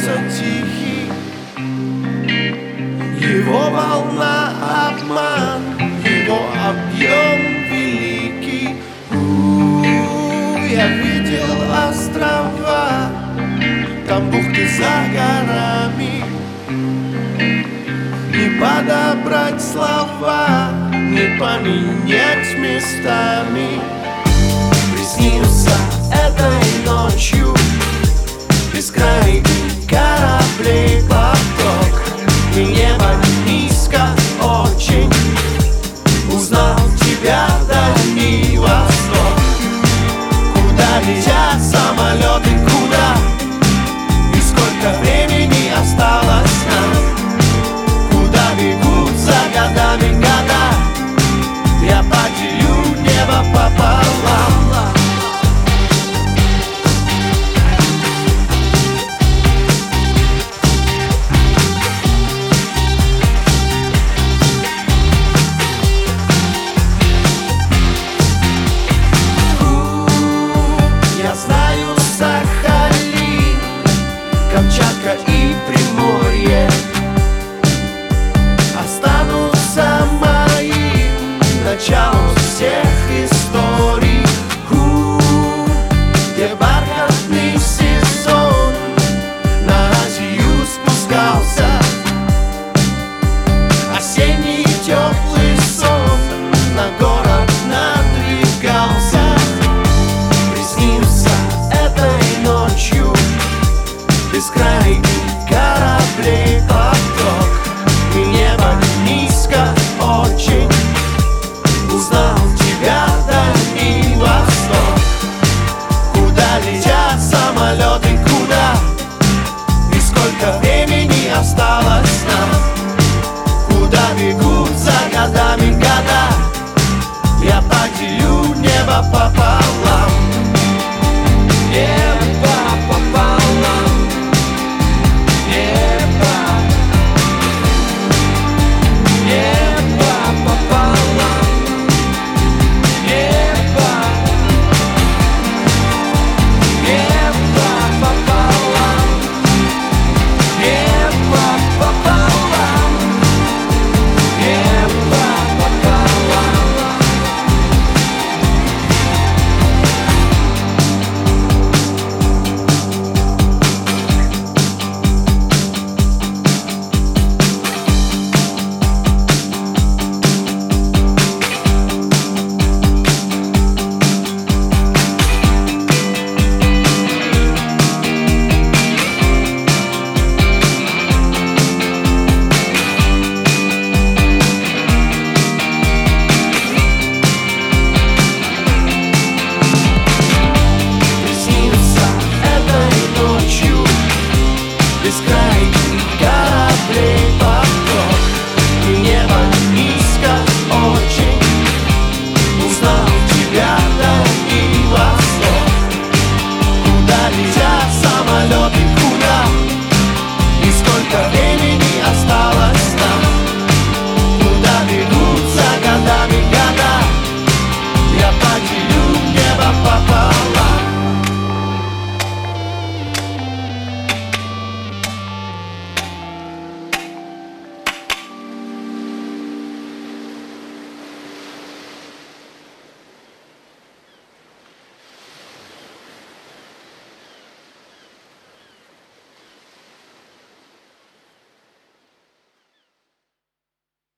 становится тихий, его волна обман, его объем великий. Я видел острова, там бухты за горами. Не подобрать слова, не поменять местами. Приснился этой ночью бескрайний кораблей поток, и небо низко очень. Узнал тебя дальний восток. Куда летят самолеты, куда? И сколько времени осталось нам? Куда бегут за годами года? Я поделю небо пополам. Камчатка и Приморье останутся моим началом всех историй. Где бархатный сезон на Азию спускался, осенний теплый сон на город надвигался. Приснился этой ночью бескрайний кораблей поток, и небо низко очень. Узнал тебя дальний восток. Куда летят самолеты, куда? И сколько времени осталось нам? Куда бегут за годами года? Я поделю небо по